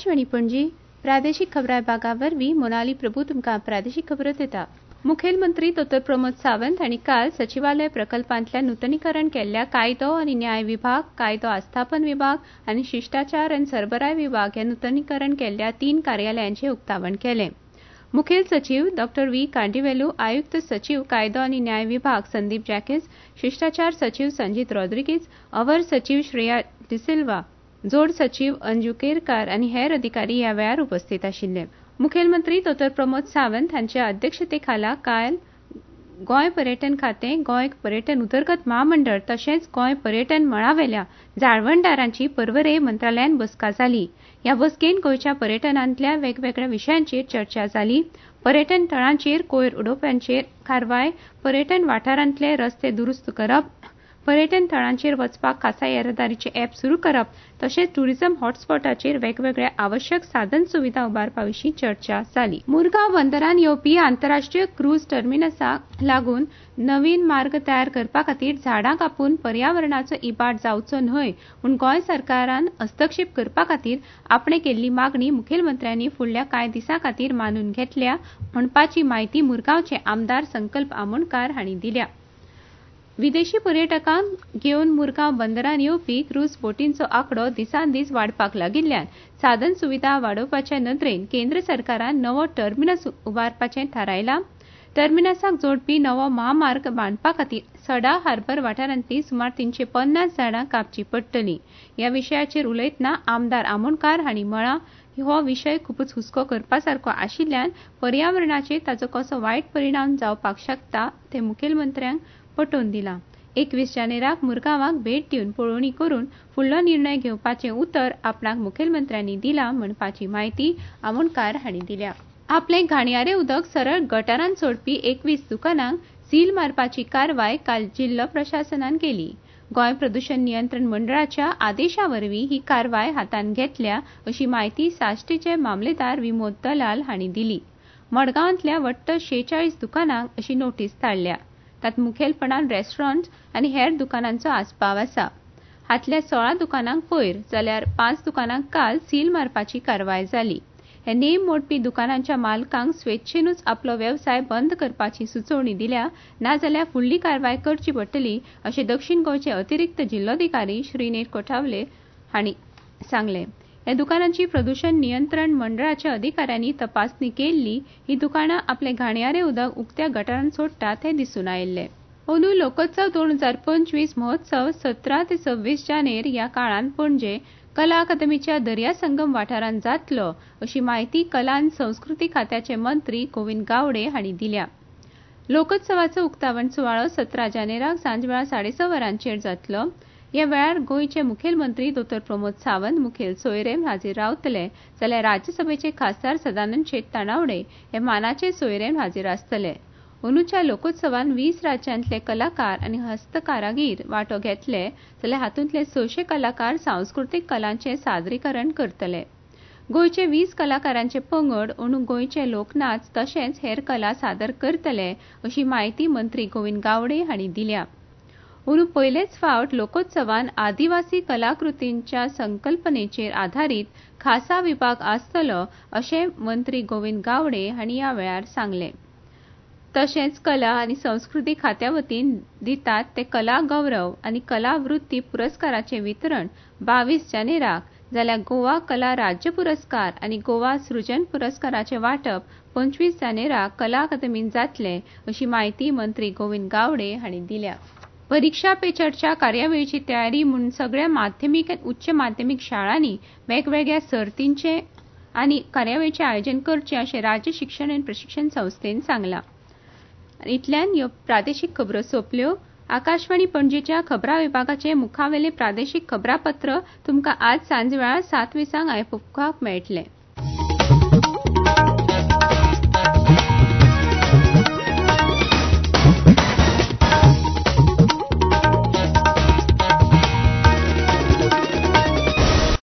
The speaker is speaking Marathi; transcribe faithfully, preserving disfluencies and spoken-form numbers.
आकाशवाणी पणजी प्रादेशीक खबरां विभागा वरवीं मोनाली प्रभू तुमकां प्रादेशीक खबरो दिता। मुखेलमंत्री दोतोर प्रमोद सावंत हांणी काल सचिवालय प्रकल्पांतल्या नूतनीकरण केल्ल्या कायदो आनी न्याय विभाग, कायदो आस्थापन विभाग आनी शिश्टाचार आनी सरबराय विभाग ह्या नूतनीकरण केल्ल्या तीन कार्यालयांचें उक्तावण केलें। मुखेल सचिव डॉ व्ही कांदिवेलू, आयुक्त सचिव कायदो आनी न्याय विभाग संदीप जॅकिस, शिश्टाचार सचिव संजीत रॉड्रिगीज, अवर सचिव श्रेया डिसिल्वा, जोड सचिव अंजू केरकार आनी हेर अधिकारी ह्या वेळार उपस्थित आशिल्ले। मुखेलमंत्री दोतोर प्रमोद सावंत हांच्या अध्यक्षतेखाला काल गोंय पर्यटन खातें, गोंय पर्यटन उदरगत महामंडळ तशेंच गोंय पर्यटन मळावेल्या जाळवणदारांची पर्वरे मंत्रालयान बसका जाली। ह्या बसकेंत गोंयच्या पर्यटनांतल्या वेगवेगळ्या विशयांचेर चर्चा जाली। पर्यटन थळांचेर कोयर उडोवप्यांचेर कारवाय, पर्यटन वाठारांतले रस्ते दुरुस्त करप, पर्यटन थळांचेर वचपाक खासा येरादारीचे अॅप सुरू करप तशेंच ट्युरिझम हॉटस्पॉटाचेर वेगवेगळ्या आवश्यक साधन सुविधा उबारपा विशीं चर्चा जाली। मुरगांव बंदरान येवपी आंतरराष्ट्रीय क्रूज टर्मिनसाक लागून नवीन मार्ग तयार करपा खातीर झाडां कापून पर्यावरणाचो इबाड जावचो न्हय म्हूण गोंय सरकारान हस्तक्षेप करपा खातीर आपणे केल्ली मागणी मुखेलमंत्र्यांनी फुडल्या कांय दिसां खातीर मानून घेतल्या म्हणपाची म्हायती मुरगांवचे आमदार संकल्प आमोणकार हांणी दिल्या। विदेशी पर्यटकांक घेवन मुरगांव बंदरान येवपी क्रूज बोटींचो आंकडो दिसान दीस वाडपाक लागिल्ल्यान साधन सुविधा वाडोवपाचे नदरेन केंद्र सरकारान नवो टर्मिनस उबारपाचें थारायलां। टर्मिनसाक जोडपी नवो महामार्ग बांदपा खातीर सडा हार्बर वाठारांतली सुमार तीनशे पन्नास झाडां कापची पडटलीं। ह्या विशयाचेर उलयतना आमदार आमोणकार हांणी म्हळां हो विशय खूबच हुस्को करपा सारको आशिल्ल्यान पर्यावरणाचेर ताचो कसो वायट परिणाम जावपाक शकता तें मुखेलमंत्र्यांक पटोवन दिलां। एकवीस जानेराक मुरगांवाक भेट दिवन पळोवणी करून फुडलो निर्णय घेवपाचें उतर आपणाक मुखेलमंत्र्यांनी दिलां म्हणपाची म्हायती आमोणकार हांणी दिल्या। आपलें घाणयारें उदक सरळ गटारांत सोडपी एकवीस दुकानांक सील मारपाची कारवाय काल जिल्लो प्रशासनान केली। गोंय प्रदूषण नियंत्रण मंडळाच्या आदेशा वरवीं ही कारवाय हातांत घेतल्या अशी म्हायती साश्टीचे मामलेदार विमोद दलाल हांणी दिली। मडगांवांतल्या वट्ट शेचाळीस दुकानांक अशी नोटीस धाडल्या। तांत मुखेलपणान रेस्टॉरंट्स आनी हेर दुकानांचो आस्पाव आसा। हातल्या सोळा दुकानांक पयर जाल्यार पांच दुकानांक काल सील मारपाची कारवाय जाली। हे नेम मोडपी दुकानांच्या मालकांक स्वेच्छेनूच आपलो वेवसाय बंद करपाची सुचोवणी दिल्या नाजाल्यार फुडली कारवाय करची पडटली अशें दक्षिण गोंयचे अतिरिक्त जिल्लोधिकारी श्रीनेर कोठावले हांणी सांगलें। ह्या दुकानांची प्रदूषण नियंत्रण मंडळाच्या अधिकाऱ्यांनी तपासणी केल्ली ही दुकानां आपले घाणयारें उदक उक्त्या गटारांत सोडटात हें दिसून आयिल्लें। अंदू लोकोत्सव दोन हजार पंचवीस महोत्सव सतरा ते सव्वीस जानेर ह्या काळांत पणजे कला अकादमीच्या दर्या संगम वाठारांत जातलो अशी म्हायती कला आनी संस्कृती खात्याचे मंत्री गोविंद गावडे हांणी दिल्या। लोकोत्सवाचो उक्तावण सुवाळो सतरा जानेराक सांजवेळा साडे स वरांचेर जातलो। ह्या वेळार गोंयचे मुखेलमंत्री दोतोर प्रमोद सावंत मुखेल सोयरेन हाजीर रावतले जाल्यार राज्यसभेचे खासदार सदानंद शेट तानावडे हे मानाचे सोयरेन हाजीर आसतले। अंदूच्या लोकोत्सवान वीस राज्यांतले कलाकार आनी हस्तकारागीर वांटो घेतले जाल्यार हातूंतले सयशे कलाकार सांस्कृतीक कलांचें सादरीकरण करतले। गोंयचे वीस कलाकारांचे पंगड अंदू गोंयचे लोकनाच तशेंच हेर कला सादर करतले अशी म्हायती मंत्री गोविंद गावडे हांणी दिल्या। अंदू पयलेच फावट लोकोत्सवान आदिवासी कलाकृतींच्या संकल्पनेचेर आधारीत खासा विभाग आसतलो अशें मंत्री गोविंद गावडे हांणी ह्या वेळार सांगलें। तशेंच कला आनी संस्कृती खात्या वतीन दितात ते कला गौरव आनी कला वृत्ती पुरस्काराचें वितरण बावीस जानेराक जाल्यार गोवा कला राज्य पुरस्कार आनी गोवा सृजन पुरस्काराचें वांटप पंचवीस जानेराक कला अकादमींत जातलें अशी म्हायती मंत्री गोविंद गावडे हांणी दिल्या। परीक्षा पे चर्चा कार्यावळीची तयारी म्हूण सगळ्या माध्यमीक आनी उच्च माध्यमीक शाळांनी वेगवेगळ्या सर्तींचे आनी कार्यावळीचें आयोजन करचें अशें राज्य शिक्षण आनी प्रशिक्षण संस्थेन सांगलां। इतल्यान ह्यो प्रादेशीक खबरो सोंपल्यो। आकाशवाणी पणजेच्या खबरां विभागाचे मुखावेलें प्रादेशीक खबरापत्र तुमकां आज सांजवेळा सात विसांक आयकुपाक मेळटलें।